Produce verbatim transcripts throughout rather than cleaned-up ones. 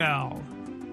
Now.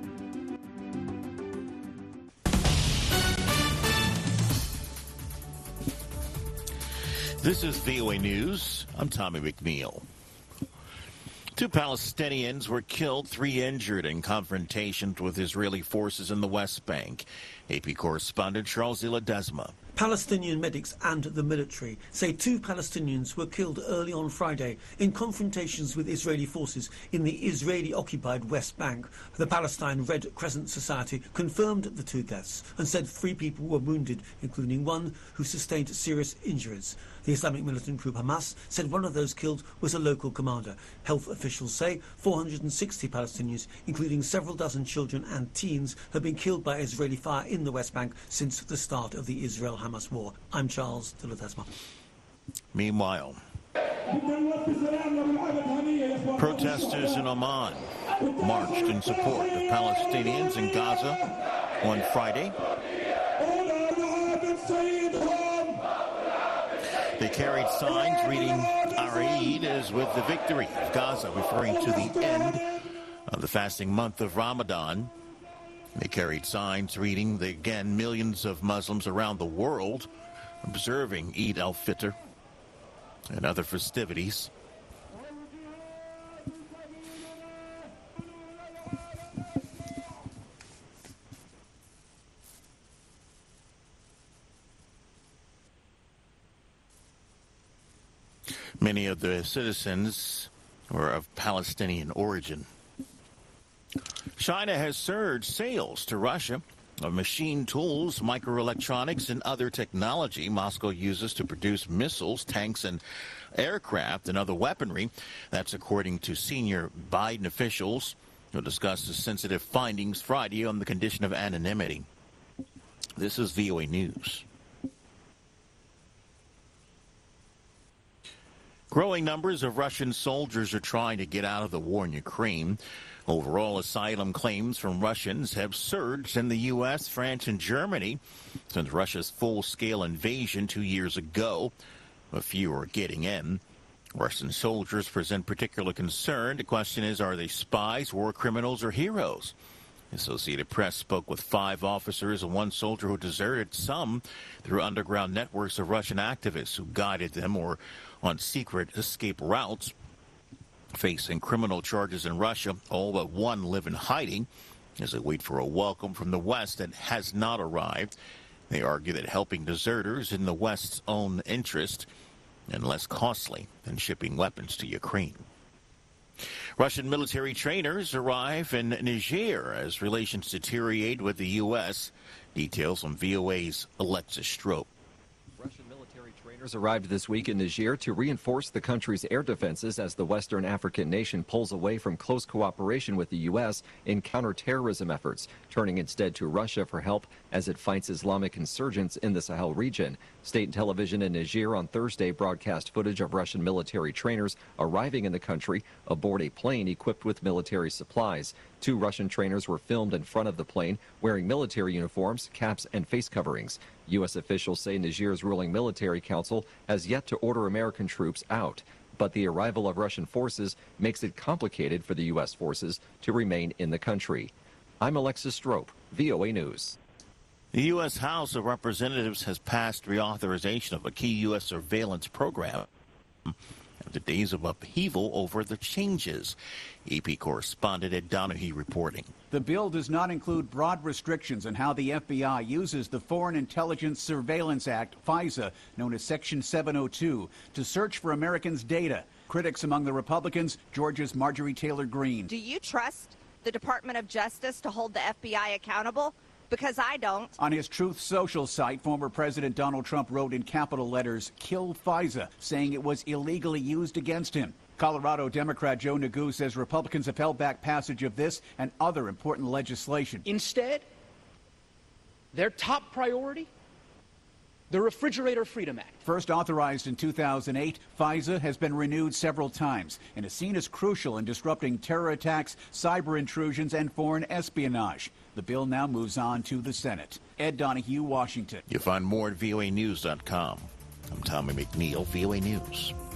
This is V O A News. I'm Tommy McNeil. Two Palestinians were killed, three injured in confrontations with Israeli forces in the West Bank. A P correspondent Charles de Ledesma. Palestinian medics and the military say two Palestinians were killed early on Friday in confrontations with Israeli forces in the Israeli-occupied West Bank. The Palestine Red Crescent Society confirmed the two deaths and said three people were wounded, including one who sustained serious injuries. The Islamic militant group Hamas said one of those killed was a local commander. Health officials say four hundred sixty Palestinians, including several dozen children and teens, have been killed by Israeli fire in the West Bank since the start of the Israel-Hamas war. I'm Charles de Ledesma. Meanwhile, protesters in Oman marched in support of Palestinians in Gaza on Friday. They carried signs reading, "Our Eid is with the victory of Gaza," referring to the end of the fasting month of Ramadan. They carried signs reading, the, again, millions of Muslims around the world observing Eid al-Fitr and other festivities. Many of the citizens were of Palestinian origin. China has surged sales to Russia of machine tools, microelectronics, and other technology Moscow uses to produce missiles, tanks, and aircraft and other weaponry. That's according to senior Biden officials who discussed the sensitive findings Friday on the condition of anonymity. This is V O A News. Growing numbers of Russian soldiers are trying to get out of the war in Ukraine. Overall, asylum claims from Russians have surged in the U S, France, and Germany since Russia's full-scale invasion two years ago. A few are getting in. Russian soldiers present particular concern. The question is, are they spies, war criminals, or heroes? Associated Press spoke with five officers and one soldier who deserted, some through underground networks of Russian activists who guided them or on secret escape routes. Facing criminal charges in Russia, all but one live in hiding as they wait for a welcome from the West that has not arrived. They argue that helping deserters in the West's own interest and less costly than shipping weapons to Ukraine. Russian military trainers arrive in Niger as relations deteriorate with the U S. Details on V O A's Alexis Strope. Russian military trainers arrived this week in Niger to reinforce the country's air defenses as the Western African nation pulls away from close cooperation with the U S in counterterrorism efforts, turning instead to Russia for help as it fights Islamic insurgents in the Sahel region. State television in Niger on Thursday broadcast footage of Russian military trainers arriving in the country aboard a plane equipped with military supplies. Two Russian trainers were filmed in front of the plane wearing military uniforms, caps, and face coverings. U S officials say Niger's ruling military council has yet to order American troops out, but the arrival of Russian forces makes it complicated for the U S forces to remain in the country. I'm Alexis Strope, V O A News. The U S House of Representatives has passed reauthorization of a key U S surveillance program after days of upheaval over the changes. A P correspondent Ed Donahue reporting. The bill does not include broad restrictions on how the F B I uses the Foreign Intelligence Surveillance Act, FISA, known as Section seven oh two, to search for Americans' data. Critics among the Republicans, Georgia's Marjorie Taylor Greene. Do you trust the Department of Justice to hold the F B I accountable? Because I don't. On his Truth Social site, former President Donald Trump wrote in capital letters, "Kill FISA," saying it was illegally used against him. Colorado Democrat Joe Nagoo says Republicans have held back passage of this and other important legislation. Instead, their top priority, the Refrigerator Freedom Act. First authorized in two thousand eight, FISA has been renewed several times and is seen as crucial in disrupting terror attacks, cyber intrusions, and foreign espionage. The bill now moves on to the Senate. Ed Donahue, Washington. You'll find more at V O A news dot com. I'm Tommy McNeil, V O A News.